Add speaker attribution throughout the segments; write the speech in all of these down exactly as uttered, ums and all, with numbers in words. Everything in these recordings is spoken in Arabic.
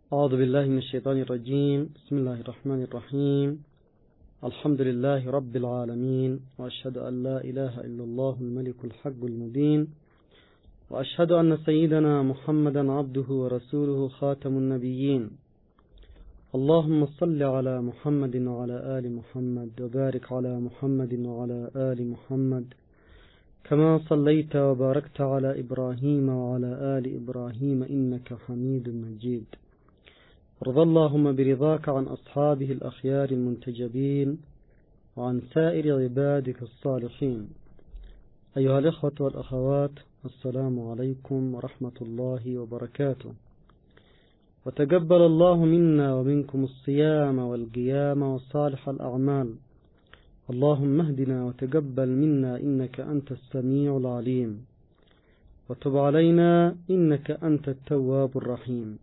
Speaker 1: أعوذ بالله من الشيطان الرجيم. بسم الله الرحمن الرحيم. الحمد لله رب العالمين، وأشهد أن لا إله إلا الله الملك الحق المبين، وأشهد أن سيدنا محمدا عبده ورسوله خاتم النبيين. اللهم صل على محمد وعلى آل محمد، وبارك على محمد وعلى آل محمد كما صليت وباركت على إبراهيم وعلى آل إبراهيم إنك حميد مجيد. وارض اللهم برضاك عن أصحابه الأخيار المنتجبين وعن سائر عبادك الصالحين. أيها الإخوة والأخوات، السلام عليكم ورحمة الله وبركاته. وتقبل الله منا ومنكم الصيام والقيام وصالح الأعمال. اللهم اهدنا وتقبل منا إنك أنت السميع العليم، وتب علينا إنك أنت التواب الرحيم.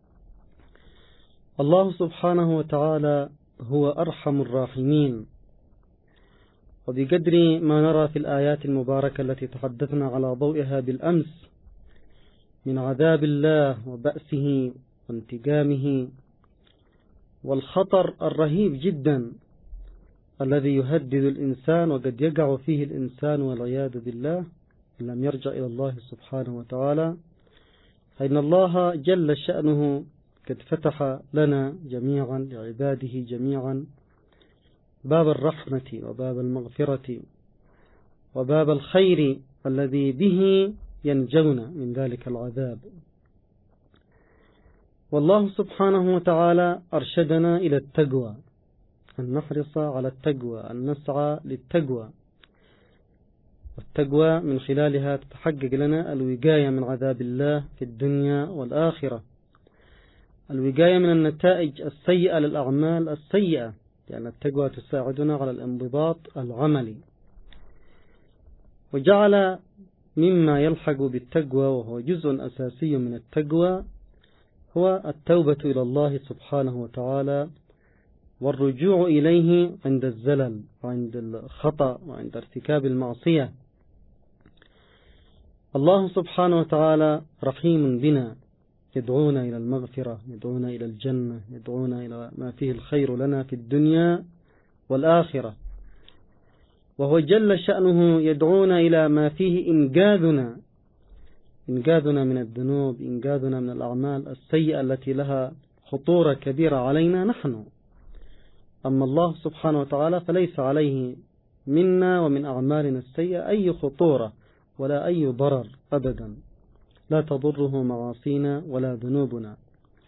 Speaker 1: الله سبحانه وتعالى هو أرحم الراحمين، وبقدر ما نرى في الآيات المباركة التي تحدثنا على ضوئها بالأمس من عذاب الله وبأسه وانتقامه والخطر الرهيب جدا الذي يهدد الإنسان وقد يقع فيه الإنسان والعياذ بالله إن لم يرجع إلى الله سبحانه وتعالى، فإن الله جل شأنه قد فتح لنا جميعا لعباده جميعا باب الرحمة وباب المغفرة وباب الخير الذي به ينجون من ذلك العذاب. والله سبحانه وتعالى أرشدنا إلى التقوى، أن نحرص على التقوى، أن نسعى للتقوى، والتقوى من خلالها تتحقق لنا الوقاية من عذاب الله في الدنيا والآخرة، الوقاية من النتائج السيئة للأعمال السيئة، لأن التقوى تساعدنا على الانضباط العملي. وجعل مما يلحق بالتقوى وهو جزء أساسي من التقوى هو التوبة إلى الله سبحانه وتعالى والرجوع إليه عند الزلل وعند الخطأ وعند ارتكاب المعصية. الله سبحانه وتعالى رحيم بنا، يدعونا إلى المغفرة، يدعونا إلى الجنة، يدعونا إلى ما فيه الخير لنا في الدنيا والآخرة، وهو جل شأنه يدعونا إلى ما فيه إنقاذنا إنقاذنا من الذنوب، إنقاذنا من الأعمال السيئة التي لها خطورة كبيرة علينا نحن. أما الله سبحانه وتعالى فليس عليه منا ومن أعمالنا السيئة أي خطورة ولا أي ضرر أبدا، لا تضره معاصينا ولا ذنوبنا.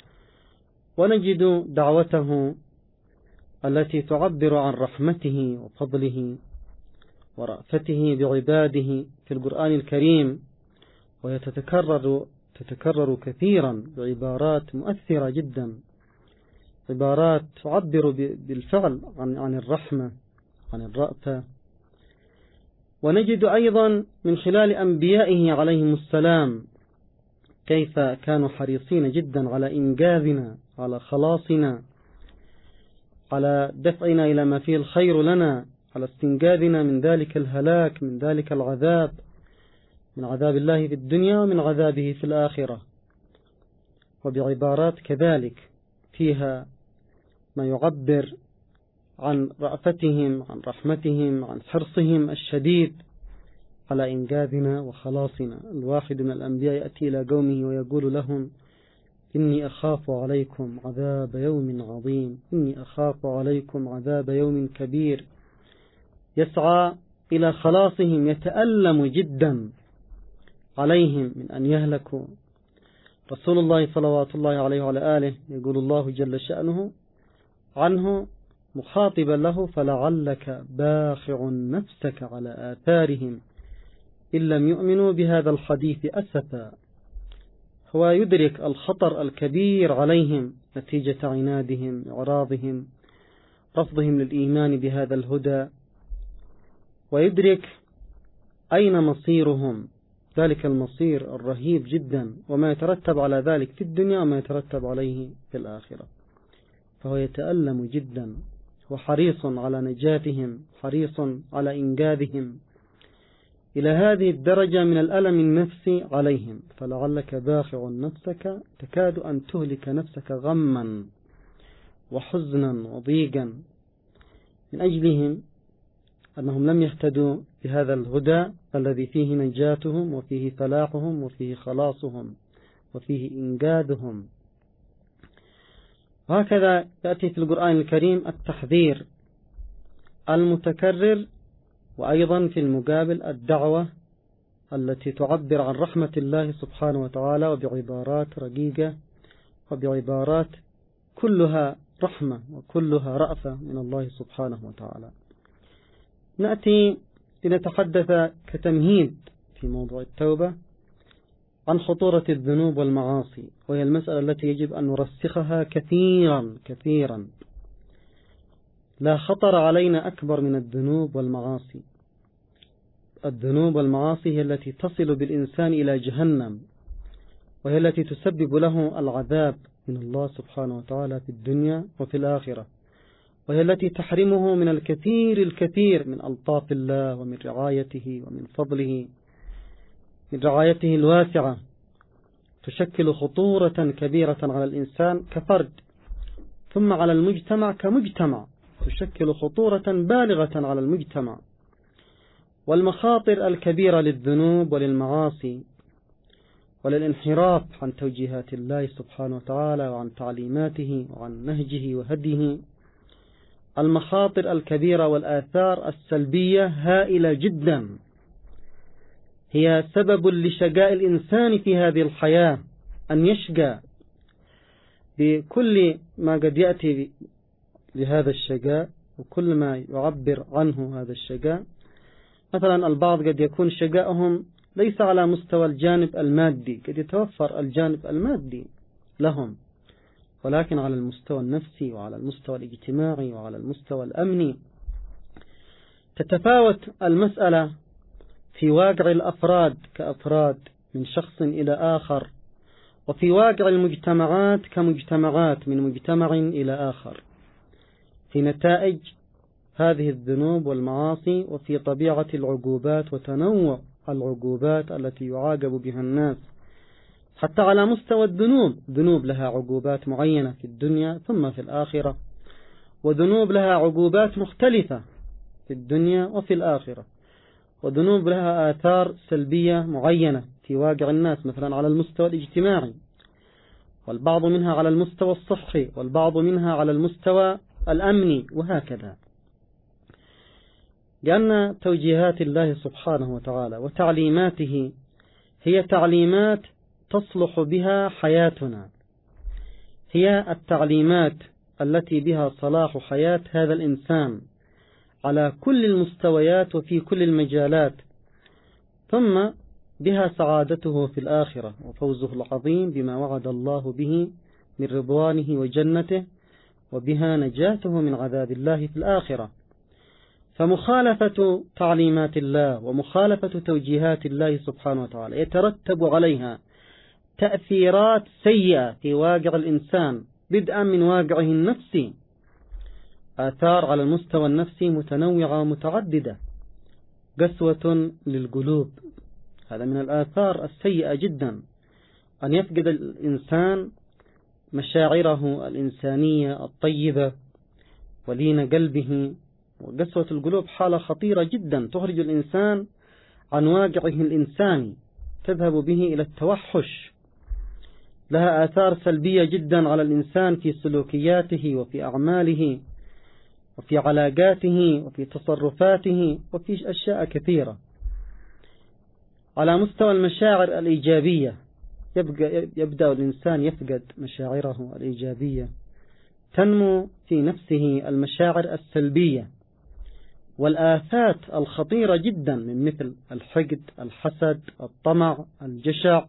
Speaker 1: ونجد دعوته التي تعبر عن رحمته وفضله ورأفته بعباده في القرآن الكريم، وهي تتكرر تتكرر كثيرا بعبارات مؤثرة جدا، عبارات تعبر بالفعل عن عن الرحمة، عن الرأفة. ونجد أيضا من خلال أنبيائه عليهم السلام كيف كانوا حريصين جدا على إنقاذنا، على خلاصنا، على دفعنا إلى ما فيه الخير لنا، على استنقاذنا من ذلك الهلاك، من ذلك العذاب، من عذاب الله في الدنيا ومن عذابه في الآخرة. وبعبارات كذلك فيها ما يعبر عن رأفتهم، عن رحمتهم، عن حرصهم الشديد على إنقاذنا وخلاصنا. الواحد من الأنبياء يأتي إلى قومه ويقول لهم: إني أخاف عليكم عذاب يوم عظيم، إني أخاف عليكم عذاب يوم كبير. يسعى إلى خلاصهم، يتألم جدا عليهم من أن يهلكوا. رسول الله صلوات الله عليه وعلى آله يقول الله جل شأنه عنه مخاطبا له: فلعلك باخع نفسك على آثارهم إن لم يؤمنوا بهذا الحديث أسفا. هو يدرك الخطر الكبير عليهم نتيجة عنادهم، إعراضهم، رفضهم للإيمان بهذا الهدى، ويدرك أين مصيرهم، ذلك المصير الرهيب جدا، وما يترتب على ذلك في الدنيا وما يترتب عليه في الآخرة. فهو يتألم جدا وحريص على نجاتهم، حريص على إنقاذهم، إلى هذه الدرجة من الألم النفسي عليهم، فلعلك باخع نفسك، تكاد أن تهلك نفسك غما وحزنا وضيقا من أجلهم، أنهم لم يهتدوا بهذا الهدى الذي فيه نجاتهم وفيه فلاحهم وفيه خلاصهم وفيه إنجادهم. وهكذا يأتي في القرآن الكريم التحذير المتكرر، وأيضا في المقابل الدعوة التي تعبر عن رحمة الله سبحانه وتعالى وبعبارات رقيقة وبعبارات كلها رحمة وكلها رأفة من الله سبحانه وتعالى. نأتي لنتحدث كتمهيد في موضوع التوبة عن خطورة الذنوب والمعاصي، وهي المسألة التي يجب أن نرسخها كثيرا كثيرا. لا خطر علينا أكبر من الذنوب والمعاصي. الذنوب والمعاصي هي التي تصل بالإنسان إلى جهنم، وهي التي تسبب له العذاب من الله سبحانه وتعالى في الدنيا وفي الآخرة، وهي التي تحرمه من الكثير الكثير من ألطاف الله ومن رعايته ومن فضله، من رعايته الواسعة. تشكل خطورة كبيرة على الإنسان كفرد، ثم على المجتمع كمجتمع، تشكل خطورة بالغة على المجتمع. والمخاطر الكبيرة للذنوب وللمعاصي وللانحراف عن توجيهات الله سبحانه وتعالى وعن تعليماته وعن نهجه وهديه، المخاطر الكبيرة والآثار السلبية هائلة جدا، هي سبب لشقاء الإنسان في هذه الحياة، أن يشقى بكل ما قد يأتي لهذا الشقاء وكل ما يعبر عنه هذا الشقاء. مثلا البعض قد يكون شقاءهم ليس على مستوى الجانب المادي، قد يتوفر الجانب المادي لهم، ولكن على المستوى النفسي وعلى المستوى الاجتماعي وعلى المستوى الأمني. تتفاوت المسألة في واقع الأفراد كأفراد من شخص إلى آخر، وفي واقع المجتمعات كمجتمعات من مجتمع إلى آخر، في نتائج هذه الذنوب والمعاصي، وفي طبيعة العقوبات وتنوع العقوبات التي يعاقب بها الناس. حتى على مستوى الذنوب، ذنوب لها عقوبات معينة في الدنيا ثم في الآخرة، وذنوب لها عقوبات مختلفة في الدنيا وفي الآخرة، وذنوب لها آثار سلبية معينة في واقع الناس، مثلا على المستوى الاجتماعي، والبعض منها على المستوى الصحي، والبعض منها على المستوى الأمني، وهكذا. لأن توجيهات الله سبحانه وتعالى وتعليماته هي تعليمات تصلح بها حياتنا، هي التعليمات التي بها صلاح حياة هذا الإنسان على كل المستويات وفي كل المجالات، ثم بها سعادته في الآخرة وفوزه العظيم بما وعد الله به من رضوانه وجنته، وبها نجاته من عذاب الله في الآخرة. فمخالفة تعليمات الله ومخالفة توجيهات الله سبحانه وتعالى يترتب عليها تأثيرات سيئة في واقع الإنسان، بدءا من واقعه النفسي، آثار على المستوى النفسي متنوعة ومتعددة. قسوة للقلوب، هذا من الآثار السيئة جدا، أن يفقد الإنسان مشاعره الإنسانية الطيبة ولين قلبه. وقسوة القلوب حالة خطيرة جدا تخرج الإنسان عن واقعه الإنساني، تذهب به إلى التوحش، لها آثار سلبية جدا على الإنسان في سلوكياته وفي أعماله وفي علاقاته وفي تصرفاته وفي أشياء كثيرة. على مستوى المشاعر الإيجابية يبدأ الإنسان يفقد مشاعره الإيجابية، تنمو في نفسه المشاعر السلبية والآفات الخطيرة جدا من مثل الحقد، الحسد، الطمع، الجشع،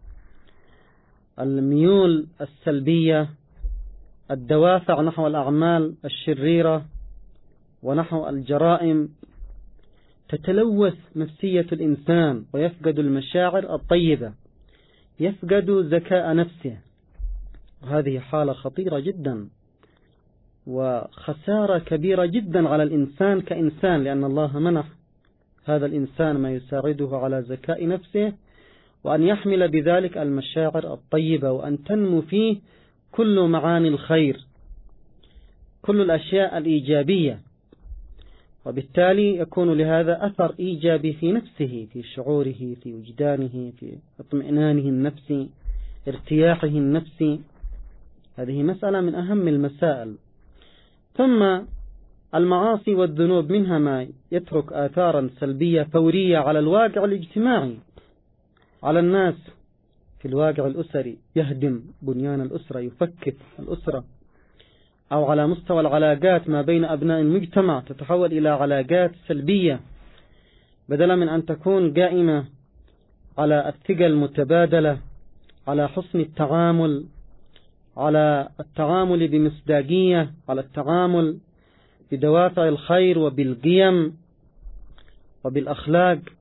Speaker 1: الميول السلبية، الدوافع نحو الأعمال الشريرة ونحو الجرائم. تتلوث نفسية الإنسان ويفقد المشاعر الطيبة، يفقد ذكاء نفسه، وهذه حالة خطيرة جدا وخسارة كبيرة جدا على الإنسان كإنسان، لأن الله منح هذا الإنسان ما يساعده على زكاء نفسه، وأن يحمل بذلك المشاعر الطيبة، وأن تنمو فيه كل معاني الخير، كل الأشياء الإيجابية، وبالتالي يكون لهذا أثر إيجابي في نفسه، في شعوره، في وجدانه، في اطمئنانه النفسي، ارتياحه النفسي. هذه مسألة من أهم المسائل. ثم المعاصي والذنوب منها ما يترك آثارا سلبية فورية على الواقع الاجتماعي، على الناس، في الواقع الأسري، يهدم بنيان الأسرة، يفكك الأسرة، أو على مستوى العلاقات ما بين أبناء المجتمع تتحول إلى علاقات سلبية، بدلا من أن تكون قائمة على الثقة المتبادلة، على حسن التعامل، على التعامل بمصداقية، على التعامل بدوافع الخير وبالقيم وبالأخلاق،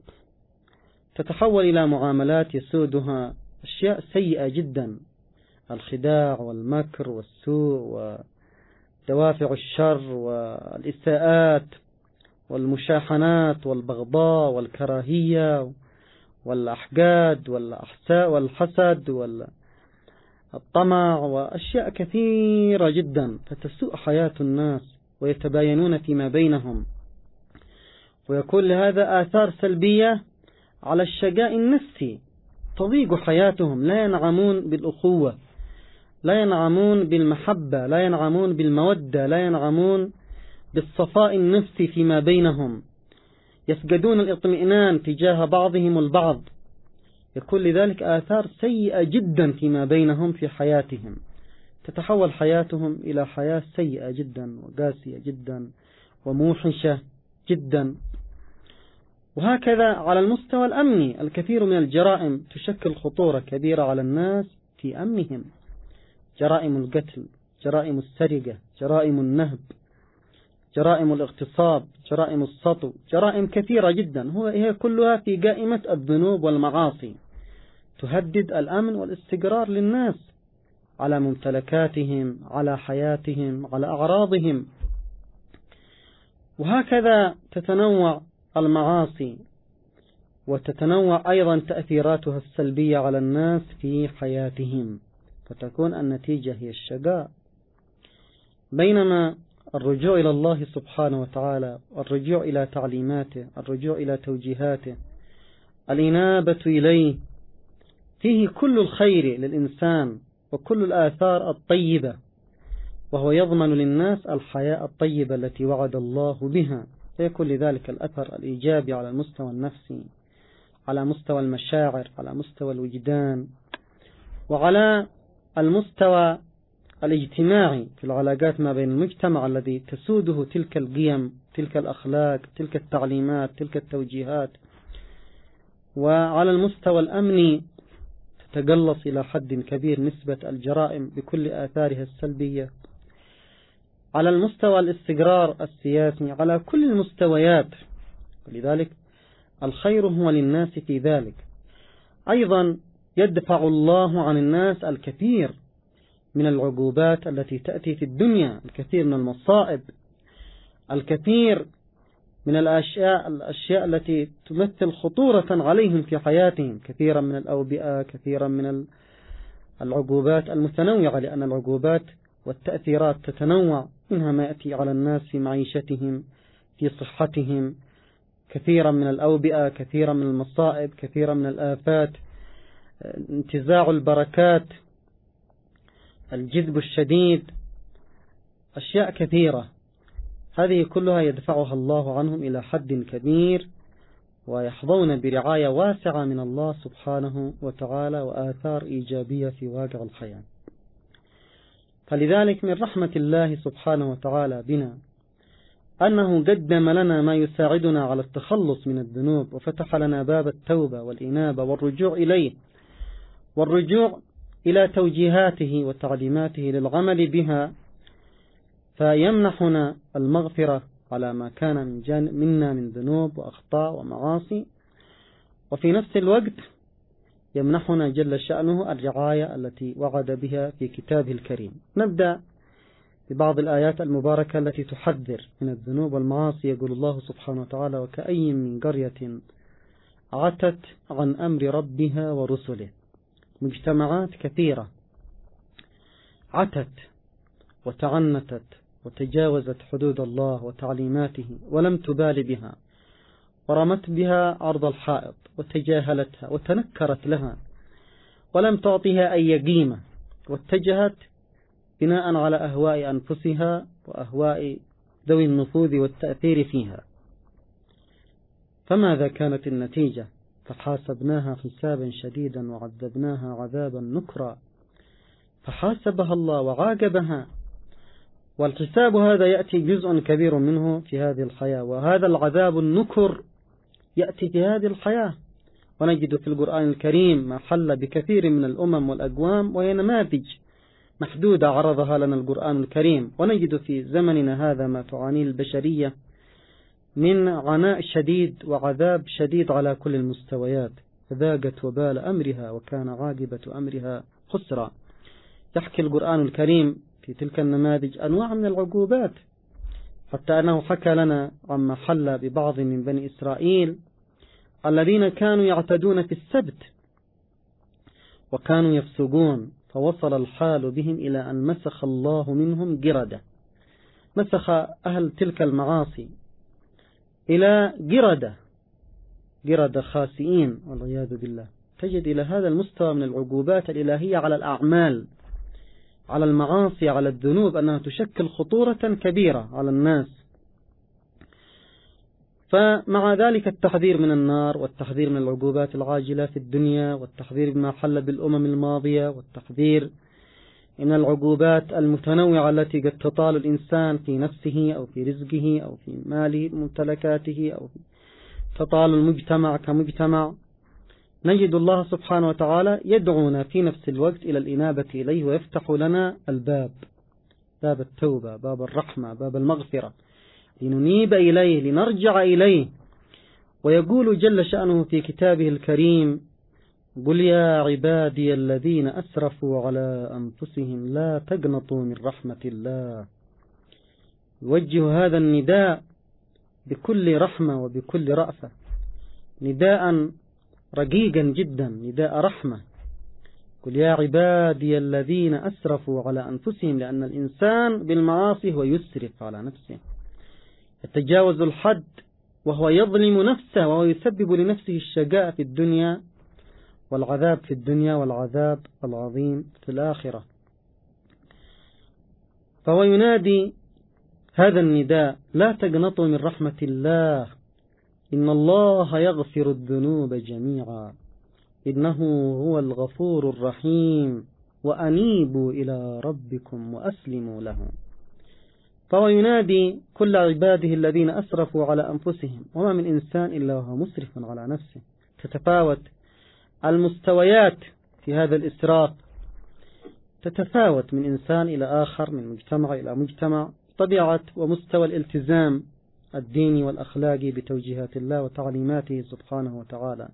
Speaker 1: تتحول إلى معاملات يسودها أشياء سيئة جدا، الخداع والمكر والسوء ودوافع الشر والإساءات والمشاحنات والبغضاء والكراهية والأحقاد والحسد والطمع وأشياء كثيرة جدا، فتسوء حياة الناس ويتباينون فيما بينهم، ويكون لهذا آثار سلبية على الشقاء النفسي، تضيق حياتهم، لا ينعمون بالأخوة، لا ينعمون بالمحبة، لا ينعمون بالمودة، لا ينعمون بالصفاء النفسي فيما بينهم، يفقدون الاطمئنان تجاه بعضهم البعض، يكون لذلك آثار سيئة جدا فيما بينهم في حياتهم، تتحول حياتهم إلى حياة سيئة جدا وقاسية جدا وموحشة جدا. وهكذا على المستوى الأمني، الكثير من الجرائم تشكل خطورة كبيرة على الناس في أمنهم، جرائم القتل، جرائم السرقة، جرائم النهب، جرائم الاغتصاب، جرائم السطو، جرائم كثيرة جدا، هي كلها في قائمة الذنوب والمعاصي، تهدد الأمن والاستقرار للناس على ممتلكاتهم، على حياتهم، على أعراضهم. وهكذا تتنوع المعاصي، وتتنوع أيضا تأثيراتها السلبية على الناس في حياتهم، فتكون النتيجة هي الشقاء. بينما الرجوع إلى الله سبحانه وتعالى، الرجوع إلى تعليماته، الرجوع إلى توجيهاته، الإنابة إليه، فيه كل الخير للإنسان وكل الآثار الطيبة، وهو يضمن للناس الحياة الطيبة التي وعد الله بها، فيكون لذلك الأثر الإيجابي على المستوى النفسي، على مستوى المشاعر، على مستوى الوجدان، وعلى المستوى الاجتماعي في العلاقات ما بين المجتمع الذي تسوده تلك القيم، تلك الأخلاق، تلك التعليمات، تلك التوجيهات. وعلى المستوى الأمني تتقلص إلى حد كبير نسبة الجرائم بكل آثارها السلبية. على المستوى الاستقرار السياسي، على كل المستويات، ولذلك الخير هو للناس في ذلك. أيضا يدفع الله عن الناس الكثير من العقوبات التي تأتي في الدنيا، الكثير من المصائب، الكثير من الأشياء, الأشياء التي تمثل خطورة عليهم في حياتهم، كثيرا من الأوبئة، كثيرا من العقوبات المتنوعة، لأن العقوبات والتأثيرات تتنوع، منها ما يأتي على الناس في معيشتهم، في صحتهم، كثيرا من الأوبئة، كثيرا من المصائب، كثيرا من الآفات، انتزاع البركات، الجذب الشديد، أشياء كثيرة، هذه كلها يدفعها الله عنهم إلى حد كبير، ويحظون برعاية واسعة من الله سبحانه وتعالى وآثار إيجابية في واقع الحياة. فلذلك من رحمة الله سبحانه وتعالى بنا أنه قدم لنا ما يساعدنا على التخلص من الذنوب، وفتح لنا باب التوبة والإنابة والرجوع إليه، والرجوع إلى توجيهاته وتعليماته للعمل بها، فيمنحنا المغفرة على ما كان من جانب منا من ذنوب وأخطاء ومعاصي، وفي نفس الوقت يمنحنا جل شأنه الرعاية التي وعد بها في كتابه الكريم. نبدأ ببعض الآيات المباركة التي تحذر من الذنوب والمعاصي. يقول الله سبحانه وتعالى: وكأي من قرية عتت عن أمر ربها ورسله. مجتمعات كثيرة عتت وتعنتت وتجاوزت حدود الله وتعليماته ولم تبال بها، ورمت بها عرض الحائط وتجاهلتها وتنكرت لها ولم تعطيها أي قيمة، واتجهت بناء على أهواء أنفسها وأهواء ذوي النفوذ والتأثير فيها. فماذا كانت النتيجة؟ فحاسبناها حسابا شديدا وعذبناها عذابا نكرا. فحاسبها الله وعاقبها، والحساب هذا يأتي جزء كبير منه في هذه الحياة، وهذا العذاب النكر يأتي في هذه الحياة. ونجد في القرآن الكريم ما حل بكثير من الأمم والأقوام، وهي نماذج محدودة عرضها لنا القرآن الكريم. ونجد في زمننا هذا ما تعانيه البشرية من عناء شديد وعذاب شديد على كل المستويات، فذاقت وبال أمرها وكان عاقبة أمرها خسرا. يحكي القرآن الكريم في تلك النماذج أنواع من العقوبات، حتى أنه حكى لنا عما حل ببعض من بني إسرائيل الذين كانوا يعتدون في السبت وكانوا يفسقون، فوصل الحال بهم إلى أن مسخ الله منهم قردة. مسخ أهل تلك المعاصي إلى قردة، قردة خاسئين والعياذ بالله. تجد إلى هذا المستوى من العقوبات الإلهية على الأعمال، على المعاصي، على الذنوب، أنها تشكل خطورة كبيرة على الناس. فمع ذلك التحذير من النار، والتحذير من العقوبات العاجلة في الدنيا، والتحذير بما حل بالأمم الماضية، والتحذير من العقوبات المتنوعة التي قد تطال الإنسان في نفسه أو في رزقه أو في ماله ممتلكاته، أو تطال المجتمع كمجتمع. نجد الله سبحانه وتعالى يدعونا في نفس الوقت إلى الإنابة إليه، ويفتح لنا الباب، باب التوبة، باب الرحمة، باب المغفرة، لننيب إليه، لنرجع إليه. ويقول جل شأنه في كتابه الكريم: قل يا عبادي الذين أسرفوا على أنفسهم لا تقنطوا من رحمة الله. يوجه هذا النداء بكل رحمة وبكل رأفة، نداء رقيقا جدا، نداء رحمة. قل يا عبادي الذين أسرفوا على أنفسهم، لأن الإنسان بالمعاصي هو يسرف على نفسه، يتجاوز الحد، وهو يظلم نفسه، وهو يسبب لنفسه الشقاء في الدنيا والعذاب في الدنيا والعذاب العظيم في الآخرة. فهو ينادي هذا النداء: لا تقنطوا من رحمة الله، إن الله يغفر الذنوب جميعا إنه هو الغفور الرحيم، وأنيبوا إلى ربكم وأسلموا له. فهو ينادي كل عباده الذين أسرفوا على أنفسهم، وما من إنسان إلا وهو مسرف على نفسه. تتفاوت المستويات في هذا الإسراف، تتفاوت من إنسان إلى آخر، من مجتمع إلى مجتمع، طبيعة ومستوى الالتزام الديني والأخلاقي بتوجيهات الله وتعليماته سبحانه وتعالى.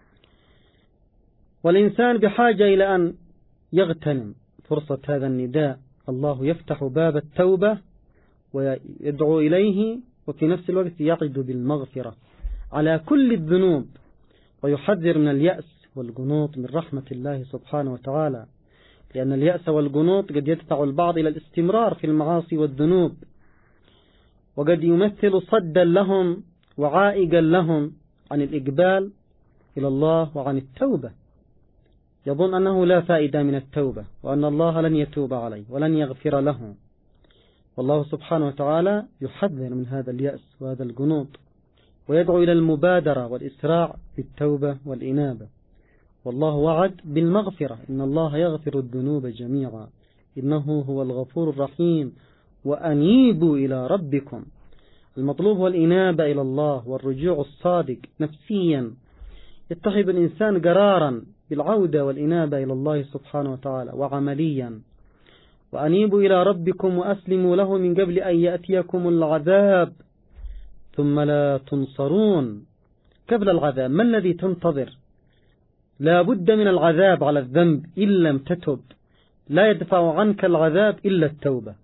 Speaker 1: والإنسان بحاجة إلى أن يغتنم فرصة هذا النداء. الله يفتح باب التوبة ويدعو إليه، وفي نفس الوقت يعد بالمغفرة على كل الذنوب، ويحذر من اليأس والقنوط من رحمة الله سبحانه وتعالى، لأن اليأس والقنوط قد يدفع البعض إلى الاستمرار في المعاصي والذنوب، وقد يمثل صدا لهم وعائقا لهم عن الإقبال إلى الله وعن التوبة. يظن أنه لا فائدة من التوبة، وأن الله لن يتوب عليه ولن يغفر له. والله سبحانه وتعالى يحذر من هذا اليأس وهذا القنوط، ويدعو إلى المبادرة والإسراع بالتوبة والإنابة. والله وعد بالمغفرة: إن الله يغفر الذنوب جميعا إنه هو الغفور الرحيم، وأنيبوا إلى ربكم. المطلوب هو الإنابة إلى الله والرجوع الصادق نفسيا. يتخذ الإنسان قرارا بالعودة والإنابة إلى الله سبحانه وتعالى، وعمليا: وأنيبوا إلى ربكم وأسلموا له من قبل أن يأتيكم العذاب ثم لا تنصرون. قبل العذاب ما الذي تنتظر؟ لا بد من العذاب على الذنب إن لم تتب، لا يدفع عنك العذاب إلا التوبة.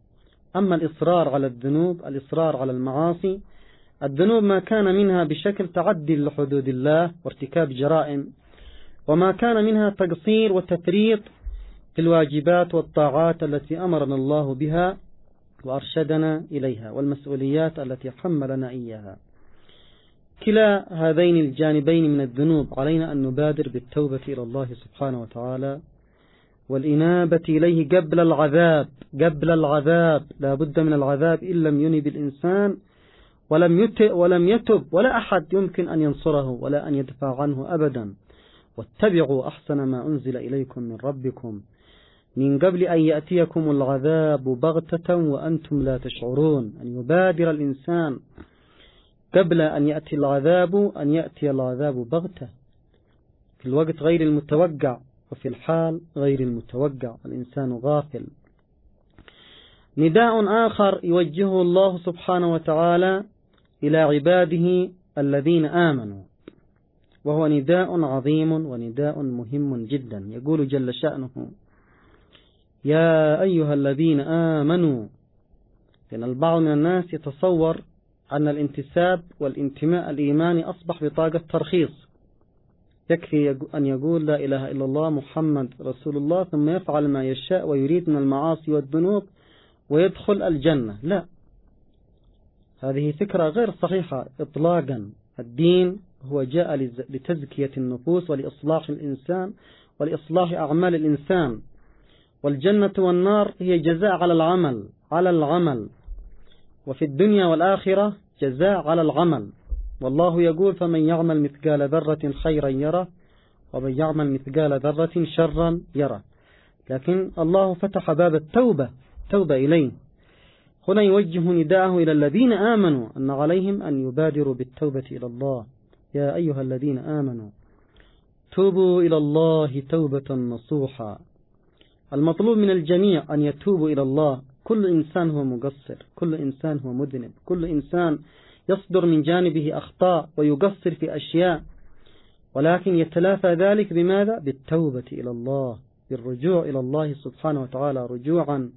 Speaker 1: أما الإصرار على الذنوب، الإصرار على المعاصي، الذنوب ما كان منها بشكل تعدي لحدود الله وارتكاب جرائم، وما كان منها تقصير وتفريط في الواجبات والطاعات التي أمرنا الله بها وأرشدنا إليها، والمسؤوليات التي حملنا إياها. كلا هذين الجانبين من الذنوب علينا أن نبادر بالتوبة إلى الله سبحانه وتعالى والإنابة إليه قبل العذاب. قبل العذاب لا بد من العذاب إن لم ينب الإنسان ولم يتب, ولم يتب ولا أحد يمكن أن ينصره ولا أن يدفع عنه أبدا. واتبعوا أحسن ما أنزل إليكم من ربكم من قبل أن يأتيكم العذاب بغتة وأنتم لا تشعرون. أن يبادر الإنسان قبل أن يأتي العذاب، أن يأتي العذاب بغتة في الوقت غير المتوقع وفي الحال غير المتوقع، الإنسان غافل. نداء آخر يوجهه الله سبحانه وتعالى إلى عباده الذين آمنوا، وهو نداء عظيم ونداء مهم جدا. يقول جل شأنه: يا أيها الذين آمنوا. لأن البعض من الناس يتصور أن الانتساب والانتماء الإيماني أصبح بطاقة ترخيص، يكفي أن يقول لا إله إلا الله محمد رسول الله ثم يفعل ما يشاء ويريد من المعاصي والذنوب ويدخل الجنة. لا، هذه فكرة غير صحيحة إطلاقا. الدين هو جاء لتزكية النفوس ولإصلاح الإنسان ولإصلاح أعمال الإنسان، والجنة والنار هي جزاء على العمل على العمل وفي الدنيا والآخرة جزاء على العمل. والله يقول: فمن يعمل مثقال ذرة خيرا يره ومن يعمل مثقال ذرة شرا يره. لكن الله فتح باب التوبة توبة إليه. هنا يوجه نداءه إلى الذين آمنوا أن عليهم أن يبادروا بالتوبة إلى الله. يا أيها الذين آمنوا توبوا إلى الله توبة نصوحا. المطلوب من الجميع أن يتوبوا إلى الله. كل إنسان هو مقصر، كل إنسان هو مذنب، كل إنسان يصدر من جانبه أخطاء ويقصر في أشياء، ولكن يتلافى ذلك بماذا؟ بالتوبة إلى الله، بالرجوع إلى الله سبحانه وتعالى، رجوعا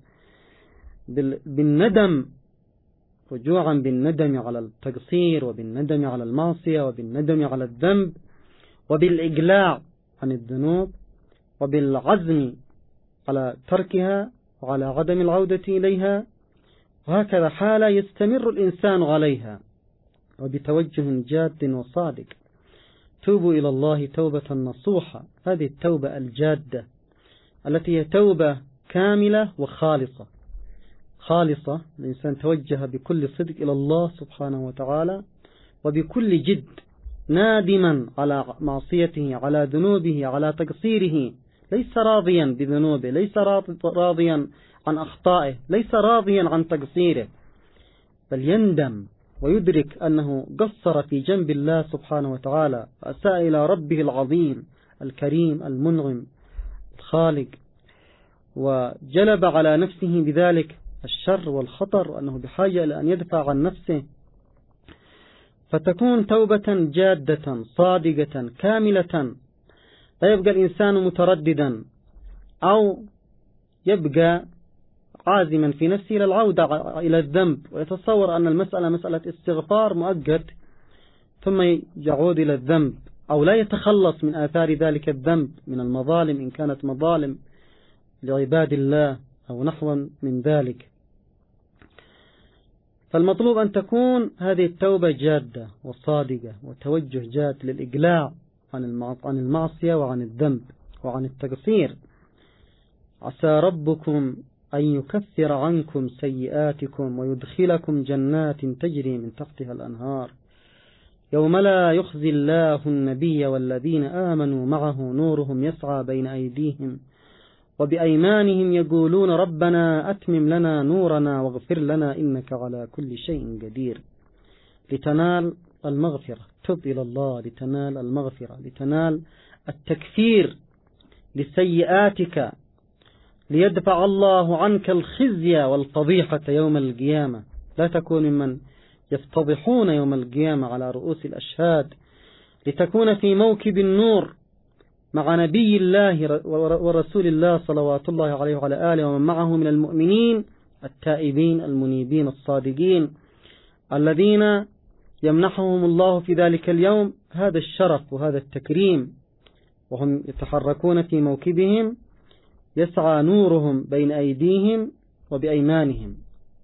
Speaker 1: بالندم رجوعا بالندم على التقصير وبالندم على المعصية وبالندم على الذنب وبالإقلاع عن الذنوب وبالعزم على تركها وعلى عدم العودة إليها، وهكذا حالة يستمر الإنسان عليها وبتوجه جاد وصادق. توبوا إلى الله توبة نصوحة. هذه التوبة الجادة التي هي توبة كاملة وخالصة. خالصة، الإنسان توجه بكل صدق إلى الله سبحانه وتعالى وبكل جد، نادما على معصيته، على ذنوبه، على تقصيره، ليس راضيا بذنوبه، ليس راضيا عن أخطائه، ليس راضيا عن تقصيره، بل يندم ويدرك أنه قصر في جنب الله سبحانه وتعالى وأساء إلى ربه العظيم الكريم المنعم الخالق، وجلب على نفسه بذلك الشر والخطر، وأنه بحاجة إلى أن يدفع عن نفسه. فتكون توبة جادة صادقة كاملة، لا يبقى الإنسان مترددا أو يبقى عازما في نفسه إلى العودة إلى الذنب، ويتصور أن المسألة مسألة استغفار مؤقت ثم يعود إلى الذنب، أو لا يتخلص من آثار ذلك الذنب من المظالم إن كانت مظالم لعباد الله أو نحو من ذلك. فالمطلوب أن تكون هذه التوبة جادة وصادقة وتوجه جاد للإقلاع عن المعصية وعن الذنب وعن التقصير. عسى ربكم أن يكفر عنكم سيئاتكم ويدخلكم جنات تجري من تحتها الأنهار يوم لا يخزي الله النبي والذين آمنوا معه نورهم يسعى بين أيديهم وبأيمانهم يقولون ربنا أتمم لنا نورنا واغفر لنا إنك على كل شيء قدير. لتنال المغفرة، تب إلى الله لتنال المغفرة، لتنال التكفير لسيئاتك، ليدفع الله عنك الخزي والفضيحة يوم القيامة. لا تكون ممن يفتضحون يوم القيامة على رؤوس الأشهاد، لتكون في موكب النور مع نبي الله ورسول الله صلوات الله عليه وعلى آله ومن معه من المؤمنين التائبين المنيبين الصادقين الذين يمنحهم الله في ذلك اليوم هذا الشرف وهذا التكريم، وهم يتحركون في موكبهم يسعى نورهم بين أيديهم وبأيمانهم.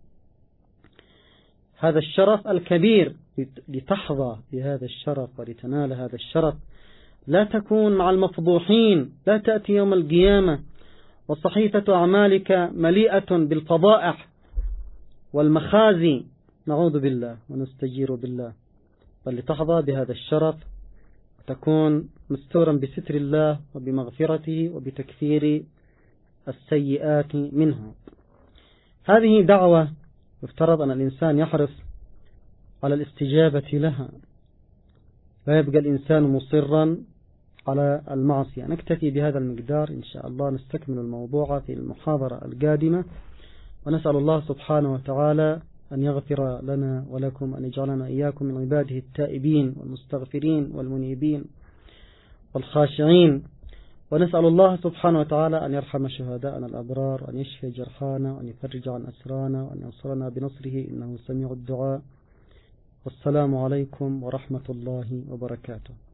Speaker 1: هذا الشرف الكبير، لتحظى بهذا الشرف ولتنال هذا الشرف لا تكون مع المفضوحين، لا تأتي يوم القيامة وصحيفة أعمالك مليئة بالفضائح والمخازي، نعوذ بالله ونستجير بالله، بل لتحظى بهذا الشرف وتكون مستورا بستر الله وبمغفرته وبتكفير السيئات منه. هذه دعوة يفترض أن الإنسان يحرص على الاستجابة لها، لا يبقى الإنسان مصرا على المعصية. نكتفي بهذا المقدار إن شاء الله، نستكمل الموضوع في المحاضرة القادمة، ونسأل الله سبحانه وتعالى أن يغفر لنا ولكم، أن يجعلنا إياكم من عباده التائبين والمستغفرين والمنيبين والخاشعين، ونسأل الله سبحانه وتعالى أن يرحم شهداءنا الأبرار، وأن يشفي جرحانا، وأن يفرج عن أسرانا، وأن ينصرنا بنصره إنه سميع الدعاء. والسلام عليكم ورحمة الله وبركاته.